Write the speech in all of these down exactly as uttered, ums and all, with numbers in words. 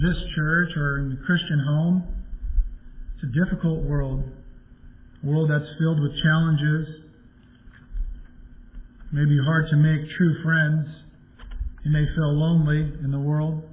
this church or in the Christian home. It's a difficult world. A world that's filled with challenges. It may be hard to make true friends. You may feel lonely in the world.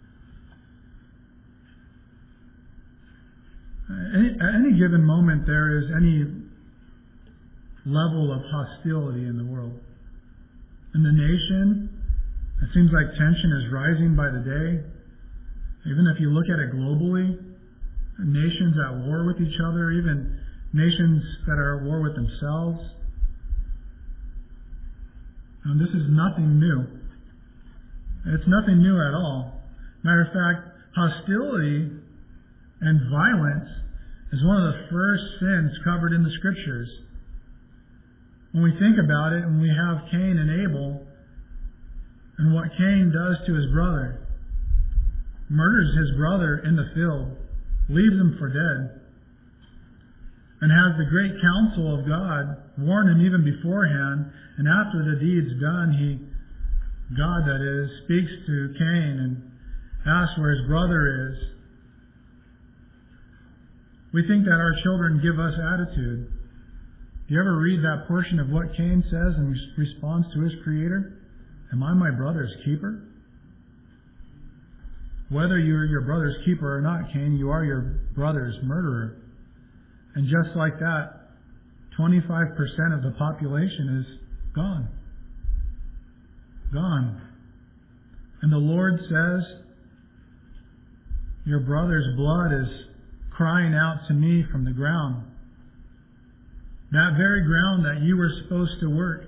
At any given moment, there is any level of hostility in the world. In the nation, it seems like tension is rising by the day. Even if you look at it globally, nations at war with each other, even nations that are at war with themselves. And this is nothing new. It's nothing new at all. Matter of fact, hostility and violence is one of the first sins covered in the Scriptures. When we think about it, and we have Cain and Abel, and what Cain does to his brother, murders his brother in the field, leaves him for dead, and has the great counsel of God warn him even beforehand, and after the deed's done, he, God that is, speaks to Cain and asks where his brother is. We think that our children give us attitude. Do you ever read that portion of what Cain says in response to his Creator? Am I my brother's keeper? Whether you're your brother's keeper or not, Cain, you are your brother's murderer. And just like that, twenty-five percent of the population is gone. Gone. And the Lord says, your brother's blood is crying out to me from the ground. That very ground that you were supposed to work.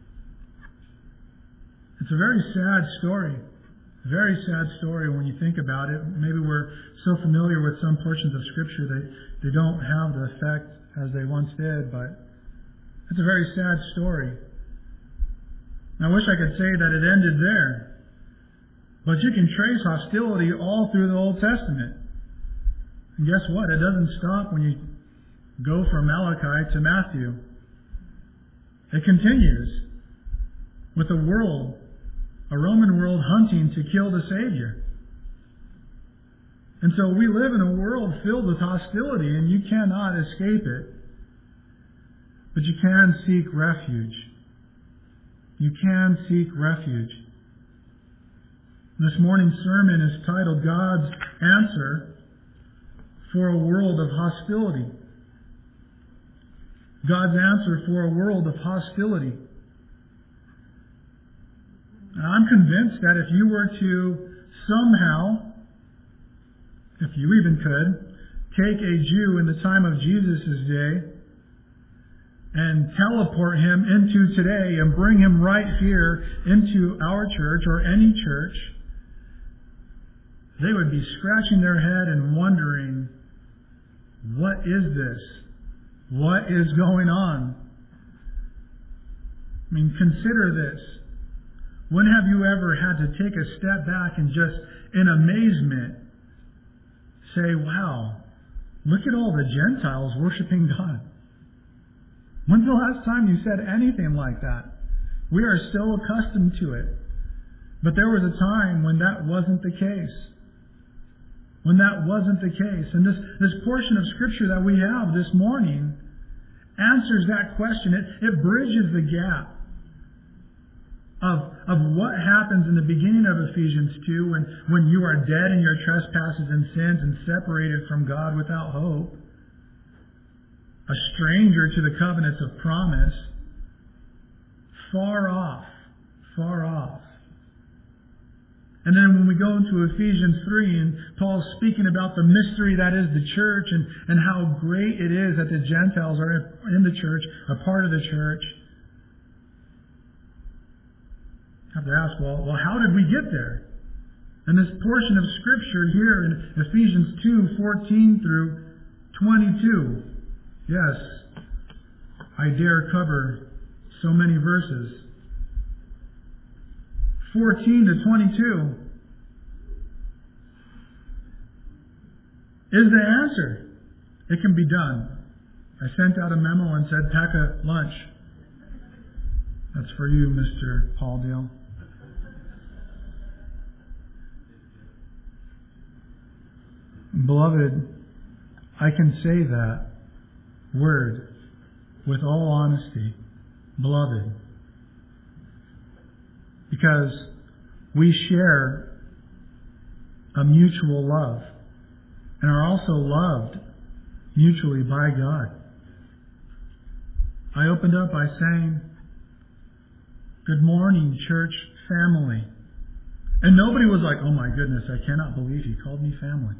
It's a very sad story. A very sad story when you think about it. Maybe we're so familiar with some portions of Scripture that they don't have the effect as they once did, but it's a very sad story. And I wish I could say that it ended there. But you can trace hostility all through the Old Testament. And guess what? It doesn't stop when you go from Malachi to Matthew. It continues with the world, a Roman world hunting to kill the Savior. And so we live in a world filled with hostility, and you cannot escape it. But you can seek refuge. You can seek refuge. This morning's sermon is titled God's Answer for a World of Hostility. God's answer for a world of hostility. And I'm convinced that if you were to somehow, if you even could, take a Jew in the time of Jesus' day and teleport him into today and bring him right here into our church or any church, they would be scratching their head and wondering, what is this? What is going on? I mean, consider this. When have you ever had to take a step back and just, in amazement, say, wow, look at all the Gentiles worshiping God? When's the last time you said anything like that? We are so accustomed to it. But there was a time when that wasn't the case. When that wasn't the case. And this, this portion of Scripture that we have this morning answers that question. It, it bridges the gap of, of what happens in the beginning of Ephesians two when, when you are dead in your trespasses and sins and separated from God without hope. A stranger to the covenants of promise. Far off. Far off. And then when we go into Ephesians three, and Paul's speaking about the mystery that is the church and, and how great it is that the Gentiles are in the church, a part of the church. I have to ask, well, well, how did we get there? And this portion of Scripture here in Ephesians two, fourteen through twenty-two. Yes, I dare cover so many verses. fourteen to twenty-two is the answer. It can be done. I sent out a memo and said, pack a lunch. That's for you, Mister Paul Dale. Beloved, I can say that word with all honesty, beloved, because we share a mutual love and are also loved mutually by God. I opened up by saying, "Good morning, church family." And nobody was like, "Oh my goodness, I cannot believe he called me family."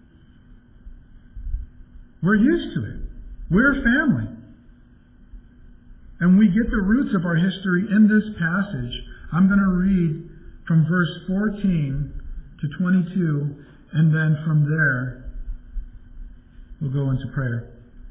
We're used to it. We're family. And we get the roots of our history in this passage. I'm going to read from verse fourteen to twenty-two, and then from there, we'll go into prayer.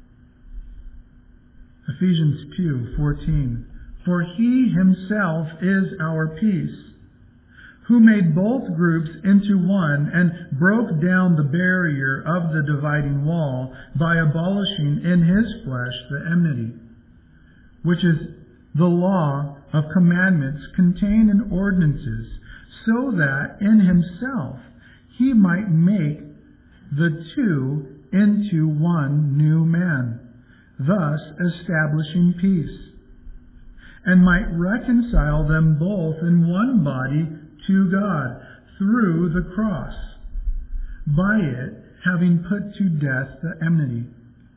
Ephesians two fourteen. For he himself is our peace, who made both groups into one and broke down the barrier of the dividing wall by abolishing in his flesh the enmity, which is the law of commandments contained in ordinances, so that in himself he might make the two into one new man, thus establishing peace, and might reconcile them both in one body to God through the cross, by it having put to death the enmity.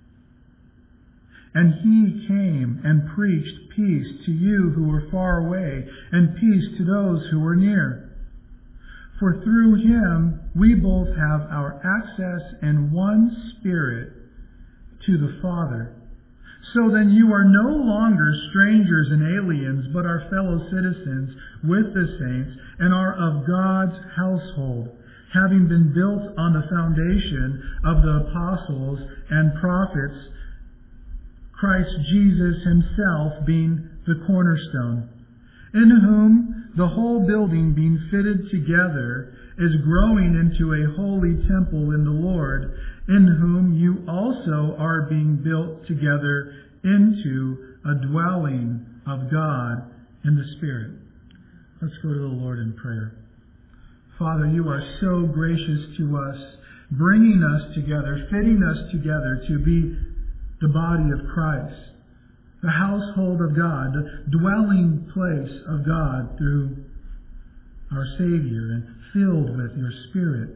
And he came and preached peace to you who were far away, and peace to those who were near. For through him we both have our access in one Spirit to the Father. So then you are no longer strangers and aliens, but are fellow citizens with the saints, and are of God's household, having been built on the foundation of the apostles and prophets, Christ Jesus himself being the cornerstone, in whom the whole building being fitted together is growing into a holy temple in the Lord, in whom you also are being built together into a dwelling of God in the Spirit. Let's go to the Lord in prayer. Father, you are so gracious to us, bringing us together, fitting us together to be the body of Christ, the household of God, the dwelling place of God through our Savior, and filled with your Spirit.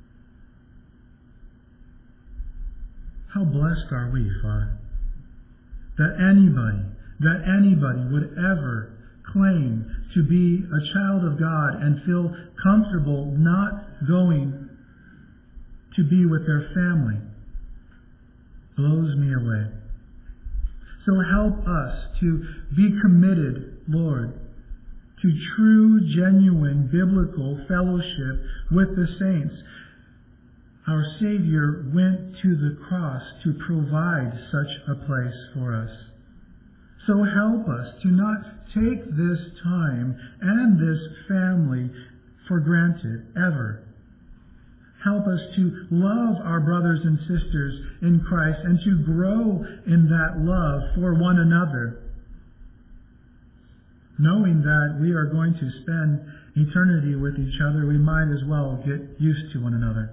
How blessed are we, Father, that anybody, that anybody would ever claim to be a child of God and feel comfortable not going to be with their family. Blows me away. So help us to be committed, Lord, to true, genuine, biblical fellowship with the saints. Our Savior went to the cross to provide such a place for us. So help us to not take this time and this family for granted, ever. Help us to love our brothers and sisters in Christ and to grow in that love for one another, knowing that we are going to spend eternity with each other. We might as well get used to one another.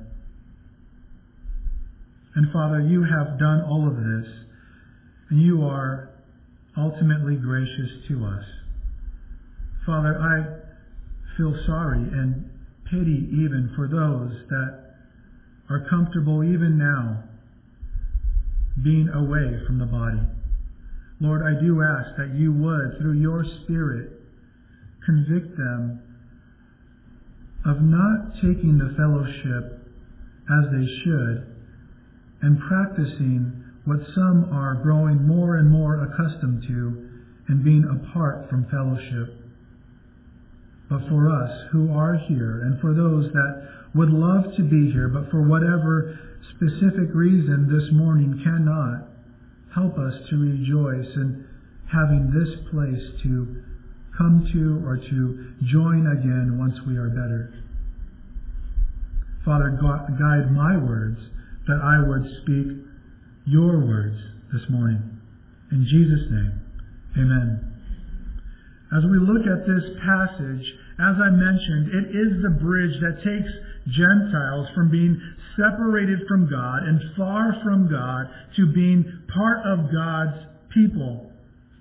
And Father, you have done all of this, and you are ultimately gracious to us. Father, I feel sorry and pity even for those that are comfortable even now being away from the body. Lord, I do ask that you would, through your Spirit, convict them of not taking the fellowship as they should and practicing what some are growing more and more accustomed to and being apart from fellowship. But for us who are here, and for those that would love to be here, but for whatever specific reason this morning cannot, help us to rejoice in having this place to come to or to join again once we are better. Father, guide my words that I would speak your words this morning. In Jesus' name, amen. As we look at this passage, as I mentioned, it is the bridge that takes Gentiles from being separated from God and far from God to being part of God's people.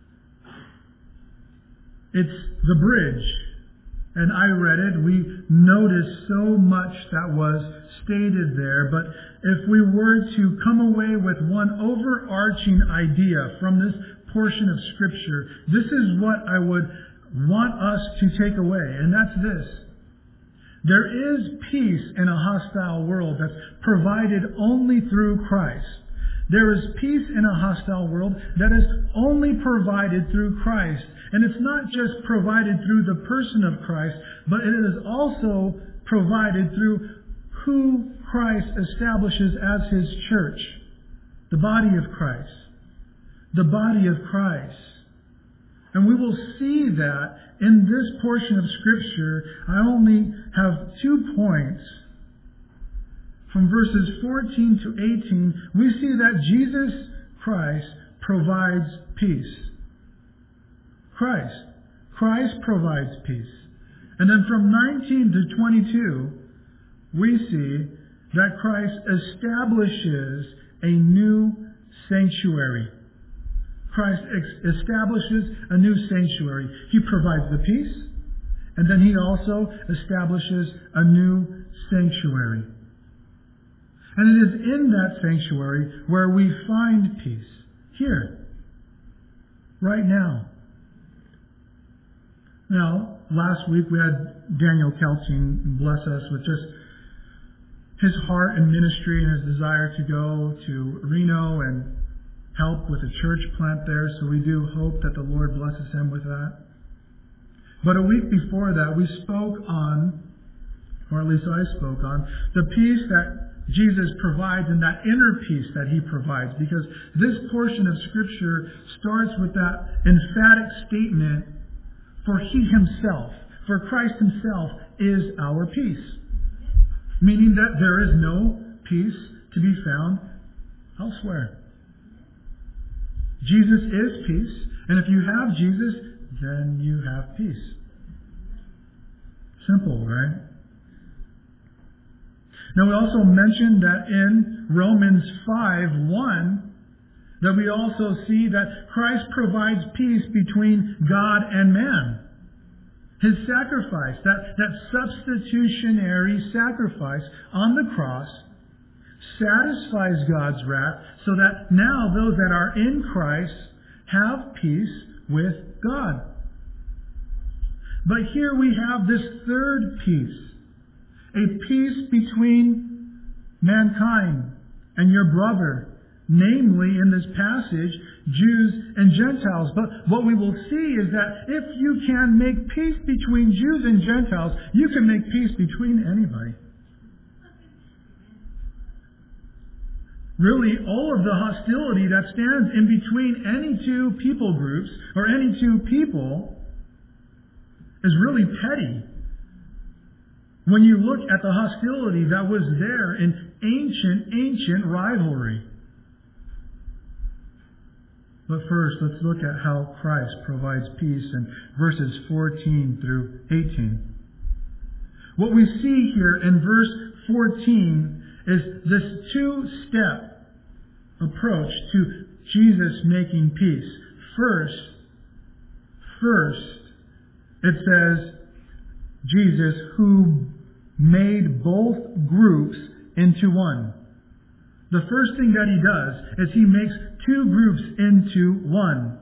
It's the bridge. And I read it. We noticed so much that was stated there. But if we were to come away with one overarching idea from this portion of Scripture, this is what I would want us to take away. And that's this. There is peace in a hostile world that's provided only through Christ. There is peace in a hostile world that is only provided through Christ. And it's not just provided through the person of Christ, but it is also provided through who Christ establishes as His church. The body of Christ. The body of Christ. And we will see that in this portion of Scripture. I only have two points. From verses fourteen to eighteen, we see that Jesus Christ provides peace. Christ. Christ provides peace. And then from nineteen to twenty-two, we see that Christ establishes a new sanctuary. Christ ex- establishes a new sanctuary. He provides the peace, and then He also establishes a new sanctuary. And it is in that sanctuary where we find peace. Here. Right now. Now, last week we had Daniel Kelting bless us with just his heart and ministry and his desire to go to Reno and help with a church plant there. So we do hope that the Lord blesses him with that. But a week before that, we spoke on, or at least I spoke on, the peace that Jesus provides and that inner peace that He provides. Because this portion of Scripture starts with that emphatic statement, for He Himself, for Christ Himself is our peace. Meaning that there is no peace to be found elsewhere. Jesus is peace, and if you have Jesus, then you have peace. Simple, right? Now we also mentioned that in Romans five one, that we also see that Christ provides peace between God and man. His sacrifice, that, that substitutionary sacrifice on the cross, satisfies God's wrath so that now those that are in Christ have peace with God. But here we have this third peace. A peace between mankind and your brother. Namely, in this passage, Jews and Gentiles. But what we will see is that if you can make peace between Jews and Gentiles, you can make peace between anybody. Really, all of the hostility that stands in between any two people groups or any two people is really petty. When you look at the hostility that was there in ancient, ancient rivalry. But first, let's look at how Christ provides peace in verses fourteen through eighteen. What we see here in verse fourteen is this two-step approach to Jesus making peace. First, first, it says, Jesus who made both groups into one. The first thing that He does is He makes two groups into one.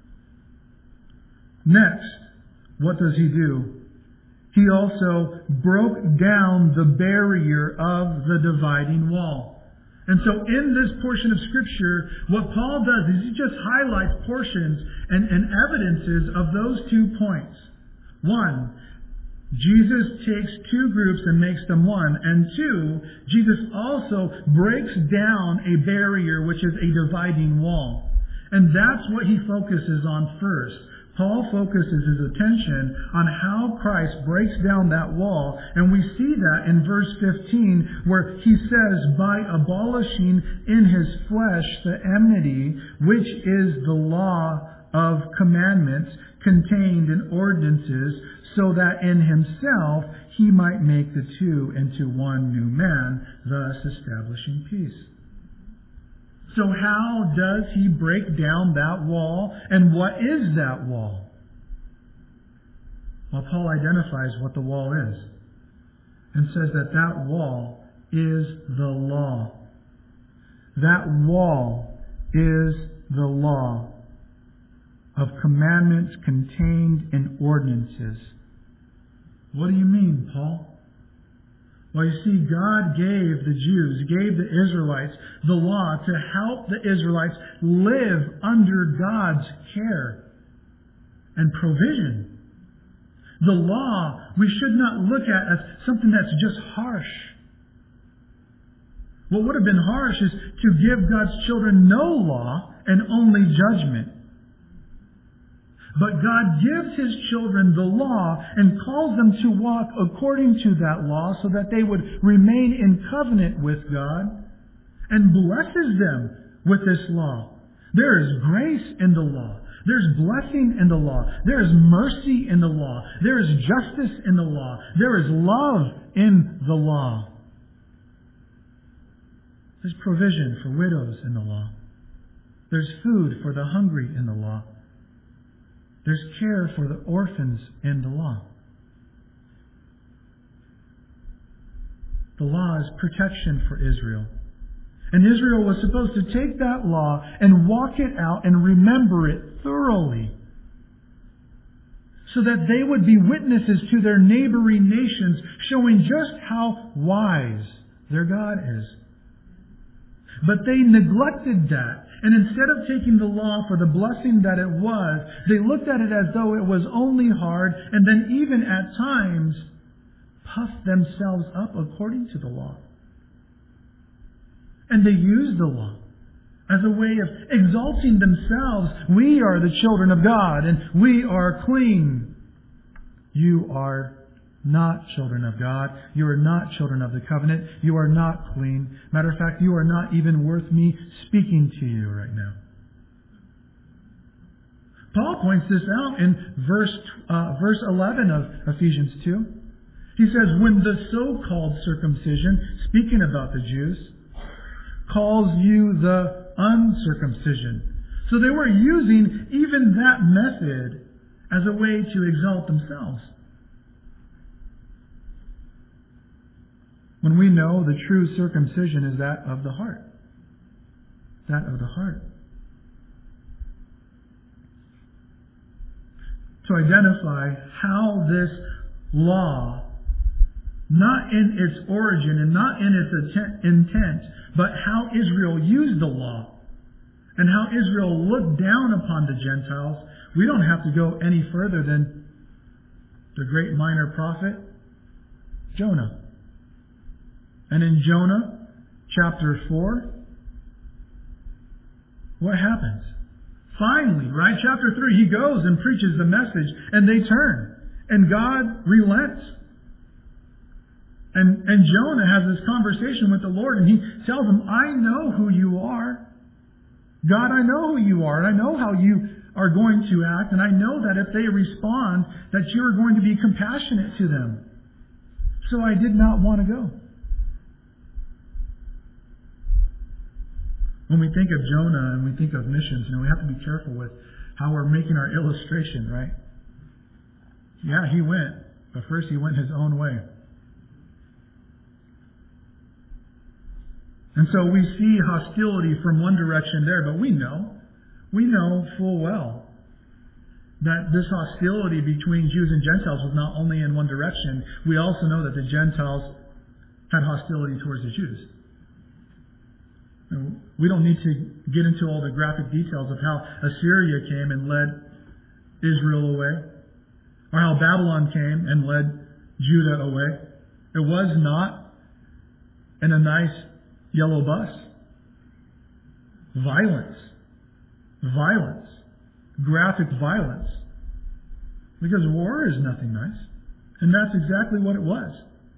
Next, what does He do? He also broke down the barrier of the dividing wall. And so in this portion of Scripture, what Paul does is he just highlights portions and, and evidences of those two points. One, Jesus takes two groups and makes them one. And two, Jesus also breaks down a barrier, which is a dividing wall. And that's what he focuses on first. Paul focuses his attention on how Christ breaks down that wall. And we see that in verse fifteen, where he says, by abolishing in his flesh the enmity, which is the law of commandments contained in ordinances, so that in himself he might make the two into one new man, thus establishing peace. So how does he break down that wall? And what is that wall? Well, Paul identifies what the wall is and says that that wall is the law. That wall is the law of commandments contained in ordinances. What do you mean, Paul? Well, you see, God gave the Jews, gave the Israelites the law to help the Israelites live under God's care and provision. The law we should not look at as something that's just harsh. What would have been harsh is to give God's children no law and only judgment. But God gives His children the law and calls them to walk according to that law so that they would remain in covenant with God, and blesses them with this law. There is grace in the law. There's blessing in the law. There is mercy in the law. There is justice in the law. There is love in the law. There's provision for widows in the law. There's food for the hungry in the law. There's care for the orphans in the law. The law is protection for Israel. And Israel was supposed to take that law and walk it out and remember it thoroughly, so that they would be witnesses to their neighboring nations, showing just how wise their God is. But they neglected that. And instead of taking the law for the blessing that it was, they looked at it as though it was only hard, and then even at times puffed themselves up according to the law. And they used the law as a way of exalting themselves. We are the children of God, and we are clean. You are not children of God. You are not children of the covenant. You are not clean. Matter of fact, you are not even worth me speaking to you right now. Paul points this out in verse uh, verse eleven of Ephesians two. He says, when the so-called circumcision, speaking about the Jews, calls you the uncircumcision. So they were using even that method as a way to exalt themselves. When we know the true circumcision is that of the heart. That of the heart. To identify how this law, not in its origin and not in its intent, but how Israel used the law and how Israel looked down upon the Gentiles, we don't have to go any further than the great minor prophet, Jonah. And in Jonah chapter four, what happens? Finally, right, chapter three, he goes and preaches the message, and they turn. And God relents. And, and Jonah has this conversation with the Lord, and he tells him, I know who you are. God, I know who you are, and I know how you are going to act, and I know that if they respond, that you are going to be compassionate to them. So I did not want to go. When we think of Jonah and we think of missions, you know, we have to be careful with how we're making our illustration, right? Yeah, he went, but first he went his own way. And so we see hostility from one direction there, but we know, we know full well that this hostility between Jews and Gentiles was not only in one direction. We also know that the Gentiles had hostility towards the Jews. We don't need to get into all the graphic details of how Assyria came and led Israel away, or how Babylon came and led Judah away. It was not in a nice yellow bus. Violence. Violence. Graphic violence. Because war is nothing nice. And that's exactly what it was.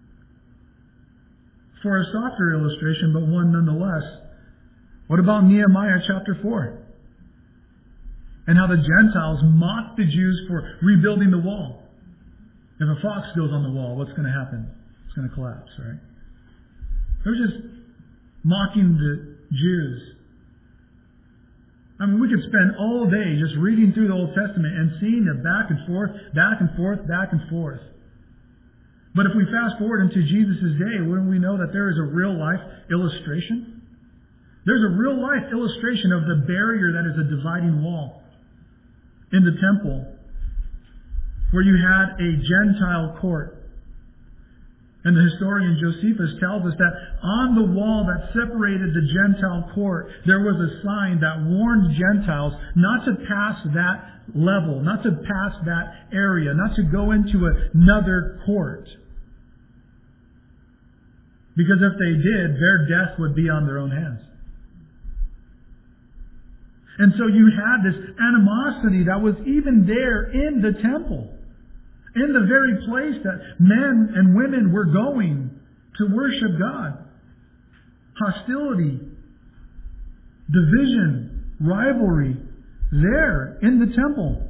For a softer illustration, but one nonetheless, what about Nehemiah chapter four? And how the Gentiles mocked the Jews for rebuilding the wall. If a fox goes on the wall, what's going to happen? It's going to collapse, right? They're just mocking the Jews. I mean, we could spend all day just reading through the Old Testament and seeing it back and forth, back and forth, back and forth. But if we fast forward into Jesus' day, wouldn't we know that there is a real life illustration? There's a real life illustration of the barrier that is a dividing wall in the temple, where you had a Gentile court. And the historian Josephus tells us that on the wall that separated the Gentile court, there was a sign that warned Gentiles not to pass that level, not to pass that area, not to go into another court. Because if they did, their death would be on their own hands. And so you had this animosity that was even there in the temple. In the very place that men and women were going to worship God. Hostility, division, rivalry, there in the temple.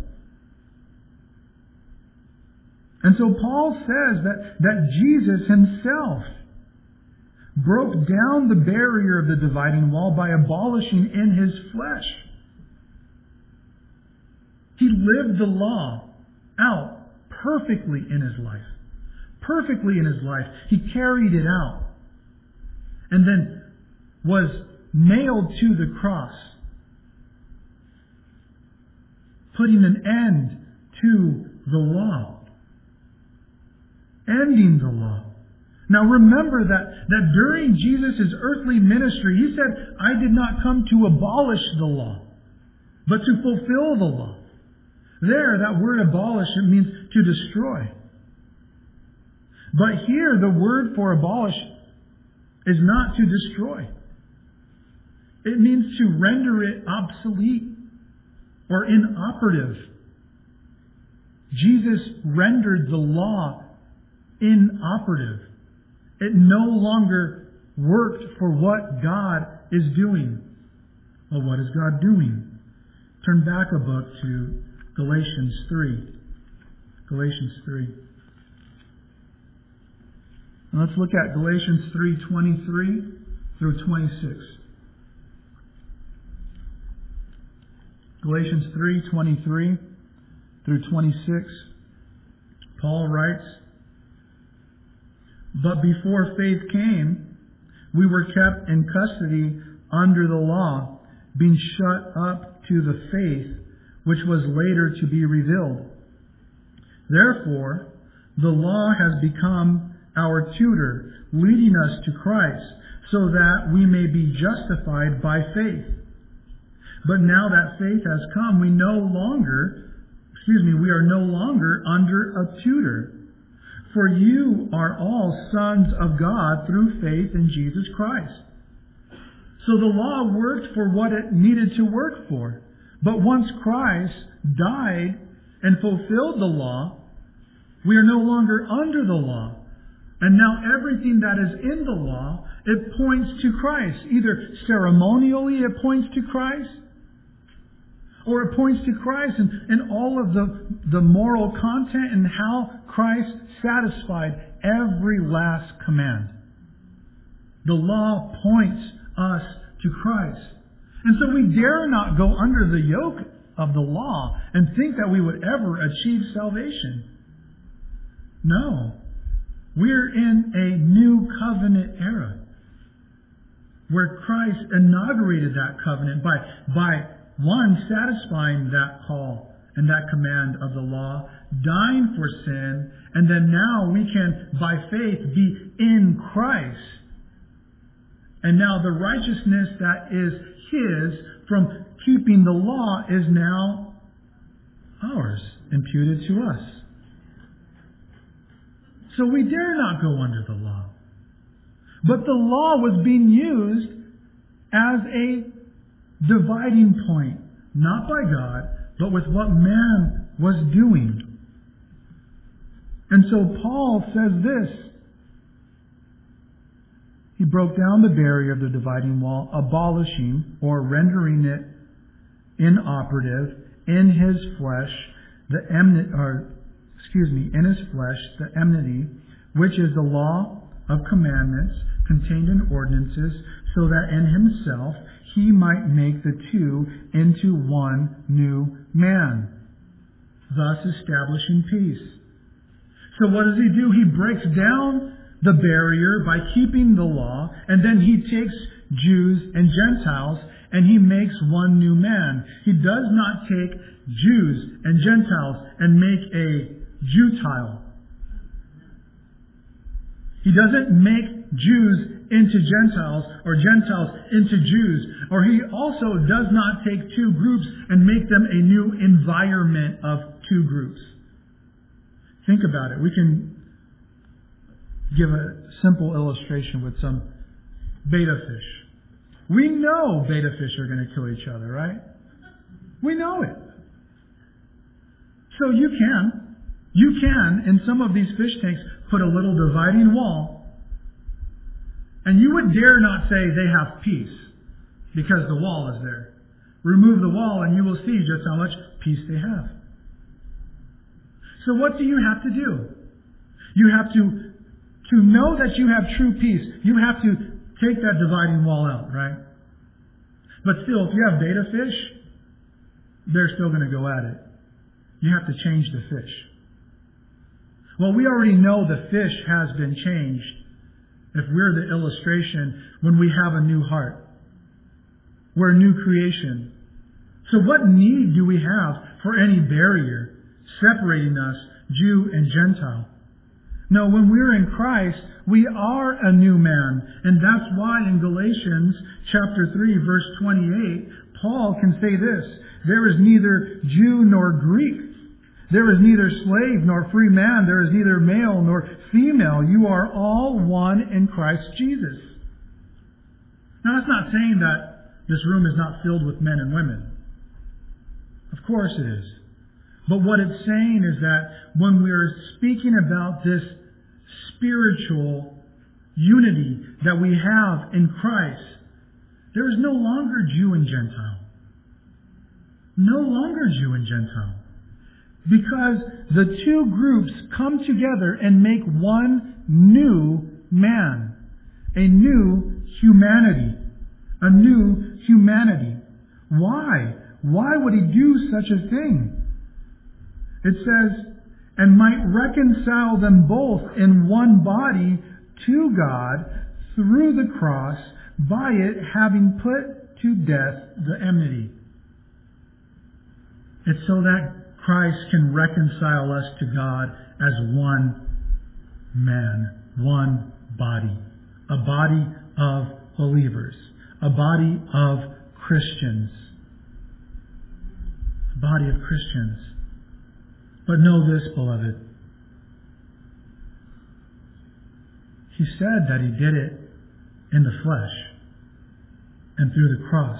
And so Paul says that, that Jesus himself broke down the barrier of the dividing wall by abolishing in his flesh. He lived the law out perfectly in his life. Perfectly in his life. He carried it out. And then was nailed to the cross, putting an end to the law. Ending the law. Now remember that, that during Jesus' earthly ministry, he said, I did not come to abolish the law, but to fulfill the law. There, that word abolish, it means to destroy. But here, the word for abolish is not to destroy. It means to render it obsolete or inoperative. Jesus rendered the law inoperative. It no longer worked for what God is doing. Well, what is God doing? Turn back a book to Galatians three. Galatians three. And let's look at Galatians three twenty-three through twenty-six. Galatians three twenty-three through twenty-six. Paul writes, but before faith came, we were kept in custody under the law, being shut up to the faith which was later to be revealed. Therefore, the law has become our tutor, leading us to Christ, so that we may be justified by faith. But now that faith has come, we no longer, excuse me, we are no longer under a tutor. For you are all sons of God through faith in Jesus Christ. So the law worked for what it needed to work for. But once Christ died and fulfilled the law, we are no longer under the law. And now everything that is in the law, it points to Christ. Either ceremonially it points to Christ, or it points to Christ and, and all of the, the moral content and how Christ satisfied every last command. The law points us to Christ. And so we dare not go under the yoke of the law and think that we would ever achieve salvation. No. We're in a new covenant era where Christ inaugurated that covenant by, by one, satisfying that call and that command of the law, dying for sin, and then now we can, by faith, be in Christ. And now the righteousness that is His from keeping the law is now ours, imputed to us. So we dare not go under the law. But the law was being used as a dividing point, not by God, but with what man was doing. And so Paul says this. He broke down the barrier of the dividing wall, abolishing or rendering it inoperative in his flesh the enmity, or excuse me, in his flesh the enmity, which is the law of commandments contained in ordinances, so that in himself he might make the two into one new man, thus establishing peace. So what does he do? He breaks down the barrier by keeping the law, and then he takes Jews and Gentiles and he makes one new man. He does not take Jews and Gentiles and make a Jutile. He doesn't make Jews into Gentiles or Gentiles into Jews. Or he also does not take two groups and make them a new environment of two groups. Think about it. We can give a simple illustration with some betta fish. We know betta fish are going to kill each other, right? We know it. So you can, you can, in some of these fish tanks, put a little dividing wall, and you would dare not say they have peace because the wall is there. Remove the wall and you will see just how much peace they have. So what do you have to do? You have to, to know that you have true peace, you have to take that dividing wall out, right? But still, if you have betta fish, they're still going to go at it. You have to change the fish. Well, we already know the fish has been changed if we're the illustration when we have a new heart. We're a new creation. So what need do we have for any barrier separating us, Jew and Gentile? No, when we're in Christ, we are a new man. And that's why in Galatians chapter three, verse twenty-eight, Paul can say this: there is neither Jew nor Greek. There is neither slave nor free man. There is neither male nor female. You are all one in Christ Jesus. Now, that's not saying that this room is not filled with men and women. Of course it is. But what it's saying is that when we're speaking about this spiritual unity that we have in Christ, there is no longer Jew and Gentile. No longer Jew and Gentile. Because the two groups come together and make one new man. A new humanity. A new humanity. Why? Why would he do such a thing? It says, and might reconcile them both in one body to God through the cross, by it having put to death the enmity. It's so that Christ can reconcile us to God as one man, one body. A body of believers. A body of Christians. A body of Christians. But know this, beloved. He said that he did it in the flesh and through the cross.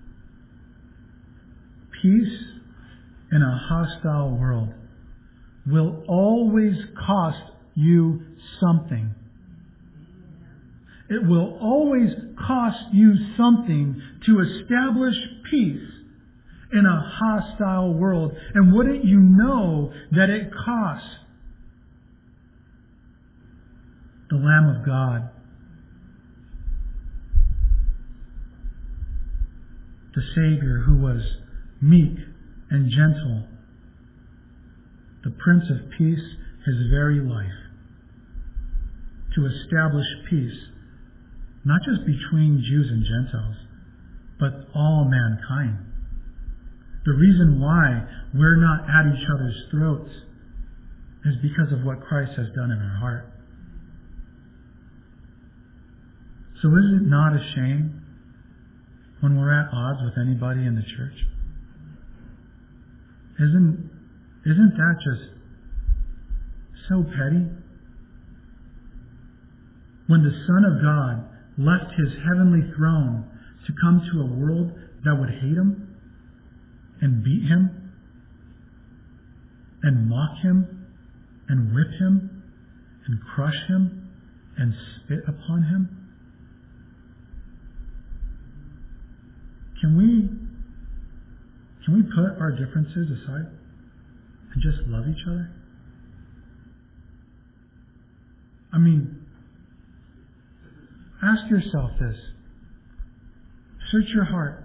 Peace in a hostile world will always cost you something. It will always cost you something to establish peace in a hostile world. And wouldn't you know that it costs the Lamb of God, the Savior who was meek and gentle, the Prince of Peace, his very life, to establish peace, not just between Jews and Gentiles, but all mankind. The reason why we're not at each other's throats is because of what Christ has done in our heart. So is it not a shame when we're at odds with anybody in the church? Isn't, isn't that just so petty? When the Son of God left his heavenly throne to come to a world that would hate him and beat him and mock him and whip him and crush him and spit upon him? Can we, can we we put our differences aside and just love each other? I mean, ask yourself this. Search your heart.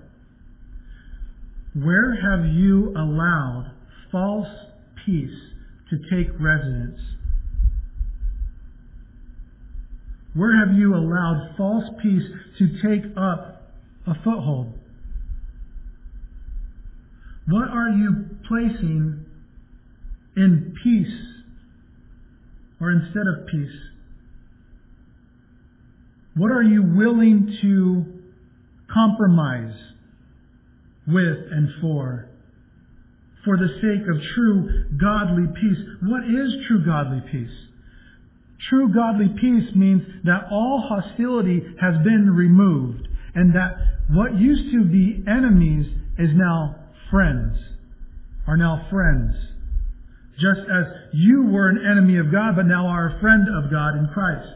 Where have you allowed false peace to take residence? Where have you allowed false peace to take up a foothold? What are you placing in peace or instead of peace? What are you willing to compromise with and for? For the sake of true godly peace. What is true godly peace? True godly peace means that all hostility has been removed and that what used to be enemies is now friends, are now friends. Just as you were an enemy of God, but now are a friend of God in Christ.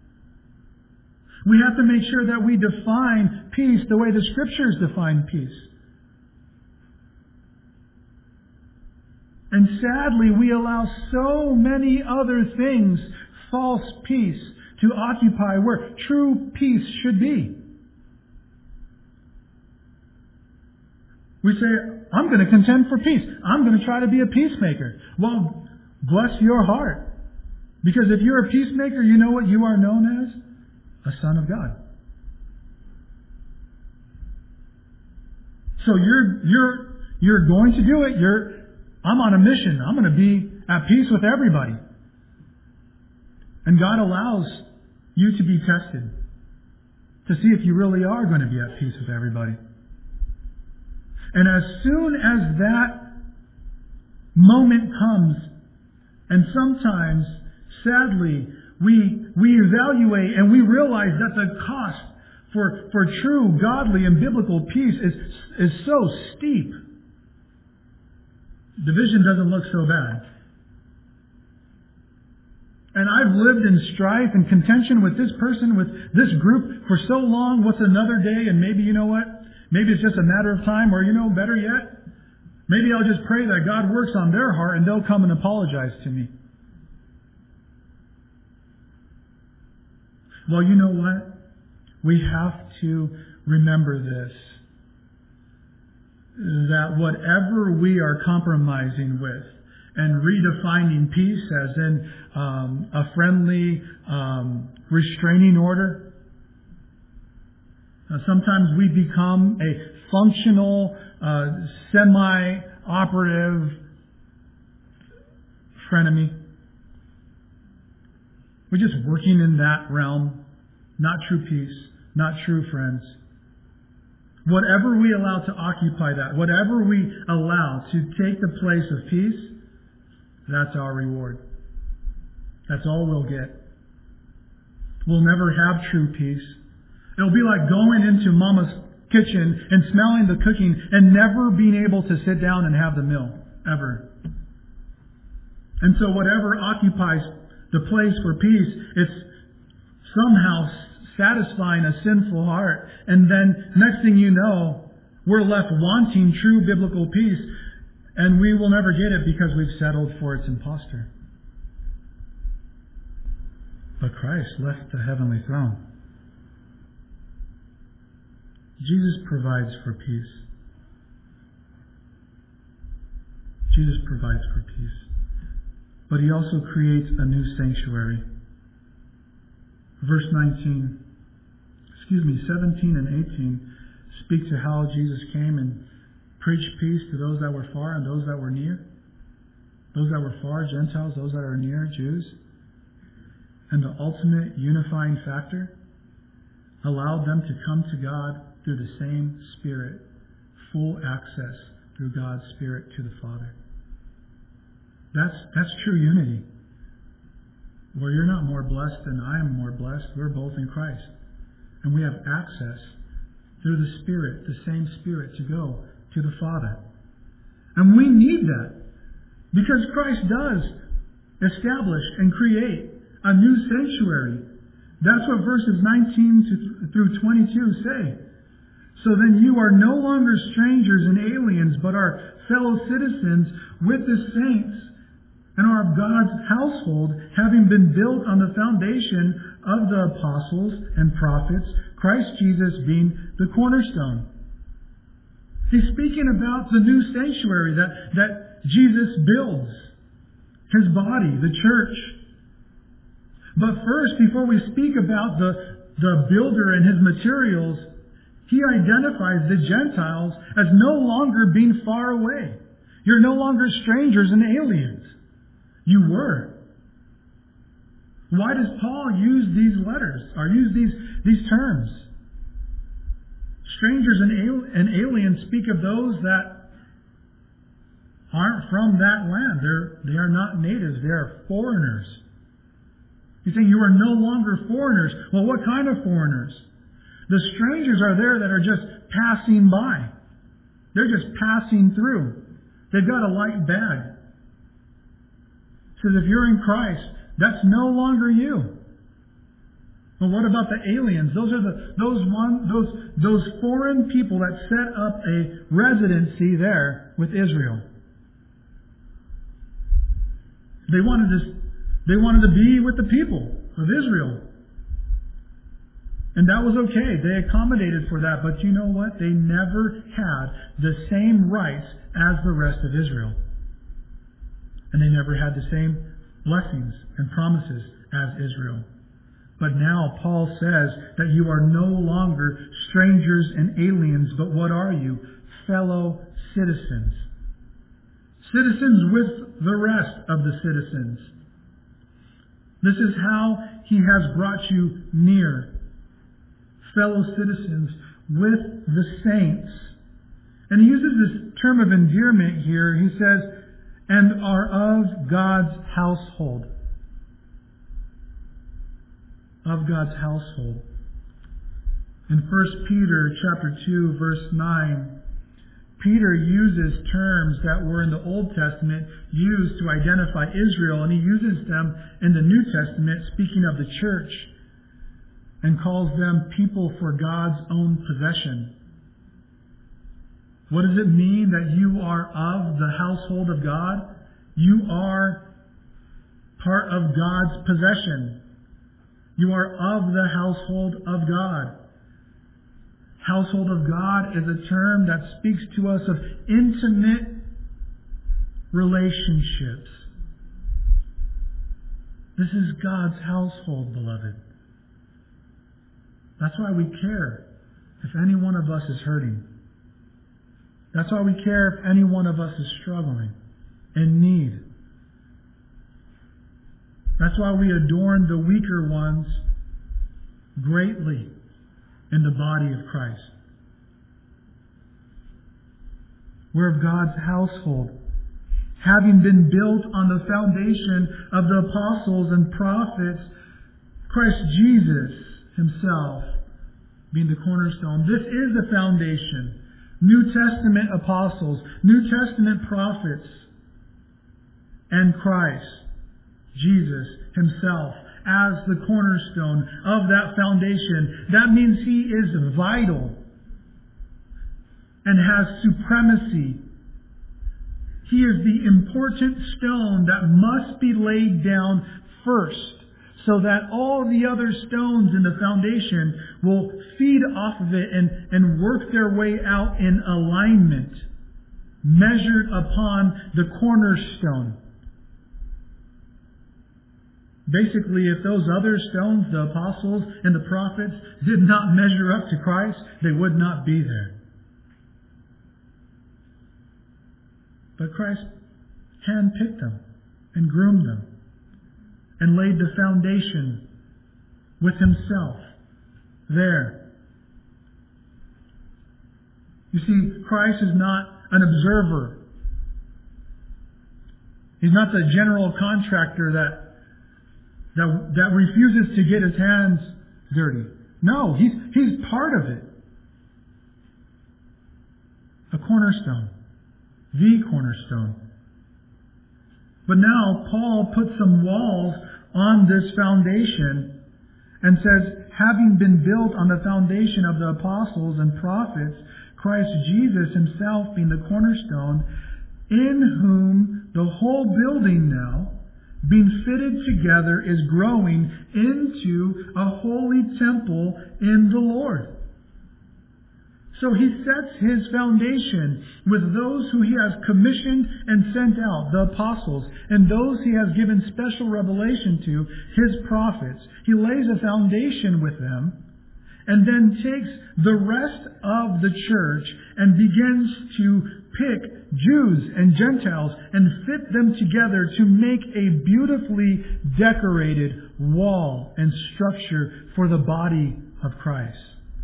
We have to make sure that we define peace the way the Scriptures define peace. And sadly, we allow so many other things, false peace, to occupy where true peace should be. We say, I'm going to contend for peace. I'm going to try to be a peacemaker. Well, bless your heart. Because if you're a peacemaker, you know what you are known as? A son of God. So you're you're you're going to do it. You're I'm on a mission. I'm going to be at peace with everybody. And God allows you to be tested to see if you really are going to be at peace with everybody. And as soon as that moment comes, and sometimes, sadly, we we evaluate and we realize that the cost for, for true, godly, and biblical peace is, is so steep. Division doesn't look so bad. And I've lived in strife and contention with this person, with this group for so long. What's another day? And maybe, you know what? Maybe it's just a matter of time, or, you know, better yet, maybe I'll just pray that God works on their heart and they'll come and apologize to me. Well, you know what? We have to remember this. That whatever we are compromising with and redefining peace as in um, a friendly um, restraining order, uh, sometimes we become a functional, uh, semi-operative frenemy. We're just working in that realm. Not true peace. Not true friends. Whatever we allow to occupy that, whatever we allow to take the place of peace, that's our reward. That's all we'll get. We'll never have true peace. It'll be like going into Mama's kitchen and smelling the cooking and never being able to sit down and have the meal. Ever. And so whatever occupies the place for peace, it's somehow satisfying a sinful heart. And then next thing you know, we're left wanting true biblical peace. And we will never get it because we've settled for its imposter. But Christ left the heavenly throne. Jesus provides for peace. Jesus provides for peace. But He also creates a new sanctuary. Verse nineteen, excuse me, seventeen and eighteen speak to how Jesus came and preached peace to those that were far and those that were near. Those that were far, Gentiles, those that are near, Jews. And the ultimate unifying factor allowed them to come to God through the same Spirit, full access through God's Spirit to the Father. That's that's true unity. Where you're not more blessed than I am more blessed, we're both in Christ. And we have access through the Spirit, the same Spirit, to go to the Father. And we need that. Because Christ does establish and create a new sanctuary. That's what verses nineteen through twenty-two say. So then you are no longer strangers and aliens, but are fellow citizens with the saints and are of God's household, having been built on the foundation of the apostles and prophets, Christ Jesus being the cornerstone. He's speaking about the new sanctuary that, that Jesus builds, His body, the church. But first, before we speak about the, the builder and his materials, He identifies the Gentiles as no longer being far away. You're no longer strangers and aliens. You were. Why does Paul use these letters or use these, these terms? Strangers and, al- and aliens speak of those that aren't from that land. They're, they are not natives. They are foreigners. You say you are no longer foreigners. Well, what kind of foreigners? The strangers are there that are just passing by. They're just passing through. They've got a light bag. It says if you're in Christ, that's no longer you. Well, what about the aliens? Those are the those one those those foreign people that set up a residency there with Israel. They wanted to they wanted to be with the people of Israel. And that was okay. They accommodated for that. But you know what? They never had the same rights as the rest of Israel. And they never had the same blessings and promises as Israel. But now Paul says that you are no longer strangers and aliens, but what are you? Fellow citizens. Citizens with the rest of the citizens. This is how He has brought you near. Fellow citizens with the saints. And he uses this term of endearment here. He says, and are of God's household. Of God's household. In First Peter chapter two, verse nine, Peter uses terms that were in the Old Testament used to identify Israel, and he uses them in the New Testament, speaking of the church, and calls them people for God's own possession. What does it mean that you are of the household of God? You are part of God's possession. You are of the household of God. Household of God is a term that speaks to us of intimate relationships. This is God's household, beloved. That's why we care if any one of us is hurting. That's why we care if any one of us is struggling, in need. That's why we adorn the weaker ones greatly in the body of Christ. We're of God's household, having been built on the foundation of the apostles and prophets, Christ Jesus Himself being the cornerstone. This is the foundation. New Testament apostles, New Testament prophets, and Christ, Jesus Himself, as the cornerstone of that foundation. That means He is vital and has supremacy. He is the important stone that must be laid down first, so that all the other stones in the foundation will feed off of it and, and work their way out in alignment, measured upon the cornerstone. Basically, if those other stones, the apostles and the prophets, did not measure up to Christ, they would not be there. But Christ handpicked them and groomed them and laid the foundation with Himself there. You see, Christ is not an observer. He's not the general contractor that That, that refuses to get his hands dirty. No, he's, he's part of it. A cornerstone. The cornerstone. But now Paul puts some walls on this foundation and says, having been built on the foundation of the apostles and prophets, Christ Jesus himself being the cornerstone, in whom the whole building now, being fitted together, is growing into a holy temple in the Lord. So he sets his foundation with those who he has commissioned and sent out, the apostles, and those he has given special revelation to, his prophets. He lays a foundation with them, and then takes the rest of the church and begins to pick Jews and Gentiles and fit them together to make a beautifully decorated wall and structure for the body of Christ.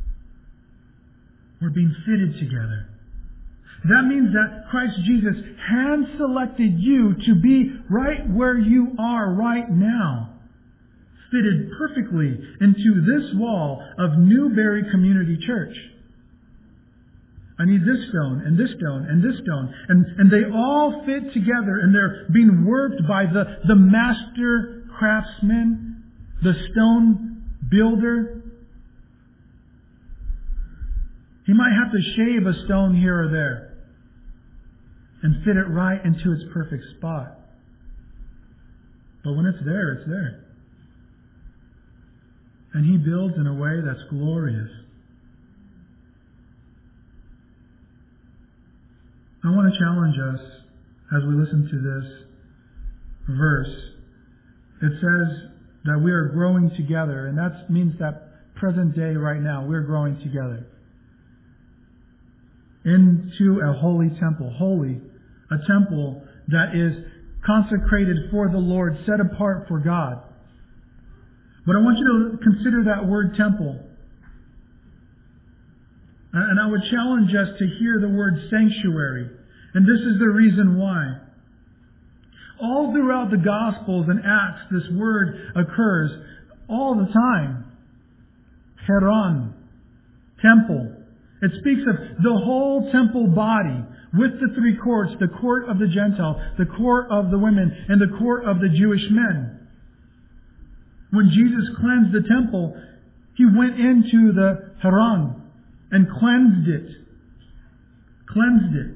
We're being fitted together. That means that Christ Jesus hand-selected you to be right where you are right now, fitted perfectly into this wall of Newberry Community Church. I need this stone, and this stone, and this stone. And, and they all fit together, and they're being worked by the, the master craftsman, the stone builder. He might have to shave a stone here or there and fit it right into its perfect spot. But when it's there, it's there. And he builds in a way that's glorious. I want to challenge us as we listen to this verse. It says that we are growing together, and that means that present day right now, we're growing together into a holy temple. Holy, a temple that is consecrated for the Lord, set apart for God. But I want you to consider that word temple. And I would challenge us to hear the word sanctuary. And this is the reason why. All throughout the Gospels and Acts, this word occurs all the time. Heron, temple. It speaks of the whole temple body with the three courts, the court of the Gentile, the court of the women, and the court of the Jewish men. When Jesus cleansed the temple, he went into the Heron and cleansed it. Cleansed it.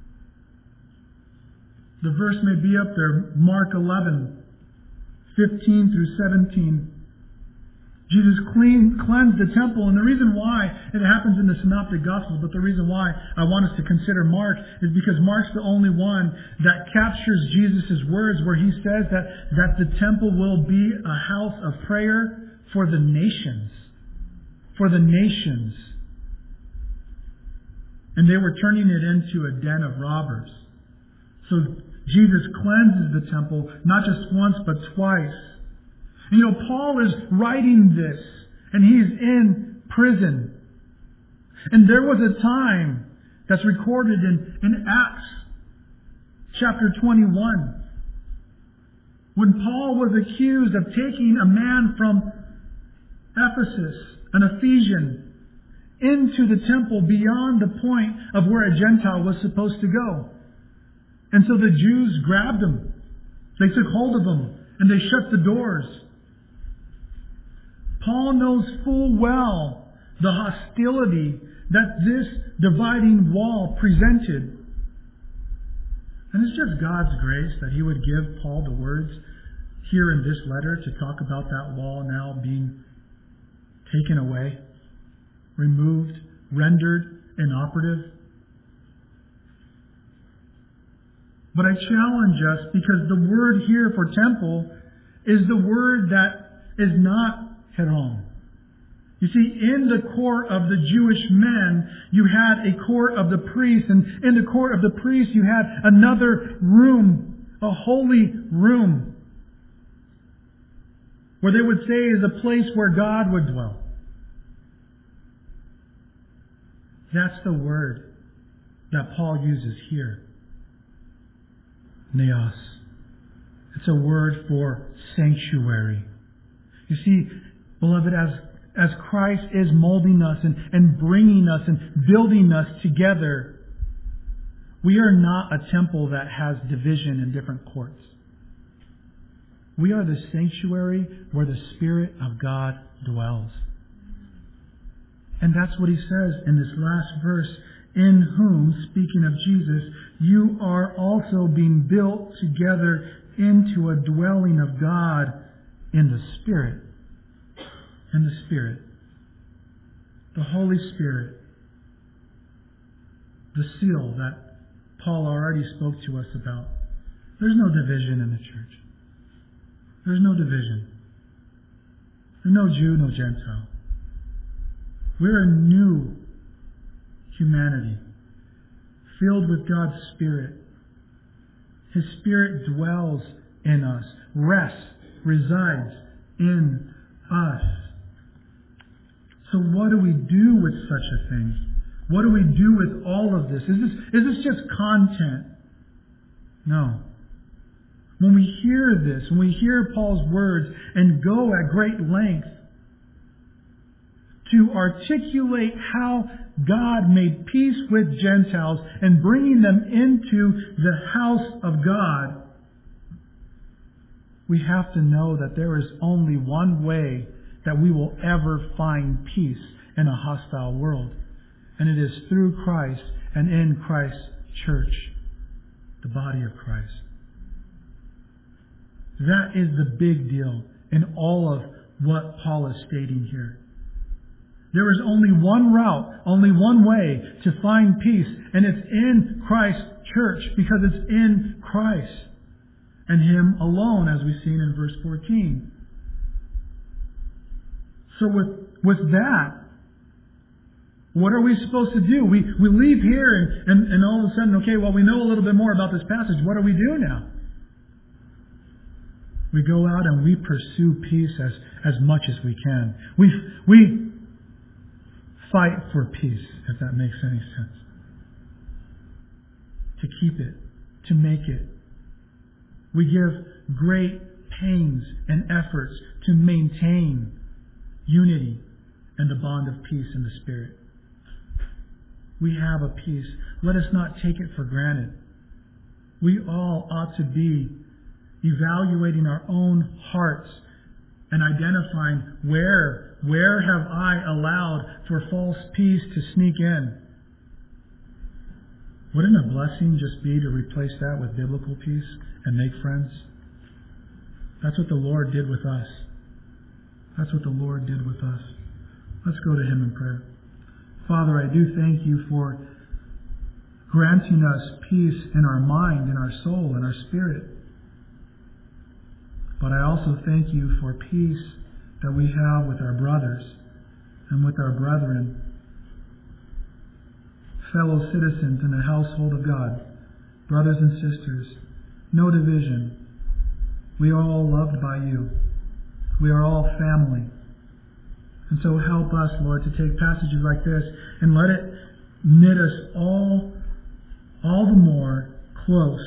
The verse may be up there, Mark eleven, fifteen through seventeen. Jesus clean, cleansed the temple, and the reason why it happens in the Synoptic Gospels, but the reason why I want us to consider Mark is because Mark's the only one that captures Jesus' words where he says that, that the temple will be a house of prayer for the nations. For the nations. And they were turning it into a den of robbers. So Jesus cleanses the temple, not just once, but twice. You know, Paul is writing this, and he's in prison. And there was a time that's recorded in, in Acts chapter twenty-one, when Paul was accused of taking a man from Ephesus, an Ephesian, into the temple beyond the point of where a Gentile was supposed to go. And so the Jews grabbed him. They took hold of him, and they shut the doors. Paul knows full well the hostility that this dividing wall presented. And it's just God's grace that he would give Paul the words here in this letter to talk about that wall now being taken away, removed, rendered inoperative. But I challenge us because the word here for temple is the word that is not Heron. You see, in the court of the Jewish men, you had a court of the priests, and in the court of the priests, you had another room, a holy room, where they would say is a place where God would dwell. That's the word that Paul uses here. Neos. It's a word for sanctuary. You see, beloved, as, as Christ is molding us and, and bringing us and building us together, we are not a temple that has division in different courts. We are the sanctuary where the Spirit of God dwells. And that's what he says in this last verse. In whom, speaking of Jesus, you are also being built together into a dwelling of God in the Spirit. In the Spirit. The Holy Spirit. The seal that Paul already spoke to us about. There's no division in the church. There's no division. There's no Jew, no Gentile. We're a new humanity, filled with God's Spirit. His Spirit dwells in us, rests, resides in us. So what do we do with such a thing? What do we do with all of this? Is this, is this just content? No. When we hear this, when we hear Paul's words and go at great length to articulate how God made peace with Gentiles and bringing them into the house of God, we have to know that there is only one way that we will ever find peace in a hostile world. And it is through Christ and in Christ's church, the body of Christ. That is the big deal in all of what Paul is stating here. There is only one route, only one way to find peace, and it's in Christ's church, because it's in Christ and Him alone, as we've seen in verse fourteen. So with, with that, what are we supposed to do? We, we leave here and, and, and all of a sudden, okay, well, we know a little bit more about this passage. What do we do now? We go out and we pursue peace as, as much as we can. We, we fight for peace, if that makes any sense. To keep it, to make it. We give great pains and efforts to maintain unity and the bond of peace in the Spirit. We have a peace. Let us not take it for granted. We all ought to be evaluating our own hearts and identifying where, where have I allowed for false peace to sneak in. Wouldn't a blessing just be to replace that with biblical peace and make friends? That's what the Lord did with us. That's what the Lord did with us. Let's go to Him in prayer. Father, I do thank You for granting us peace in our mind, in our soul, in our spirit. But I also thank You for peace that we have with our brothers and with our brethren, fellow citizens in the household of God, brothers and sisters, no division. We are all loved by You. We are all family. And so help us, Lord, to take passages like this and let it knit us all, all the more close.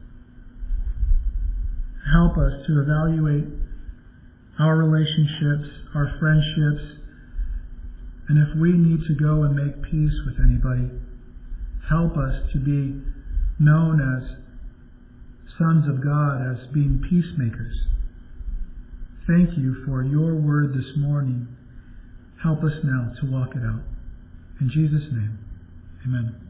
Help us to evaluate our relationships, our friendships, and if we need to go and make peace with anybody, help us to be known as sons of God, as being peacemakers. Thank You for Your word this morning. Help us now to walk it out. In Jesus' name, amen.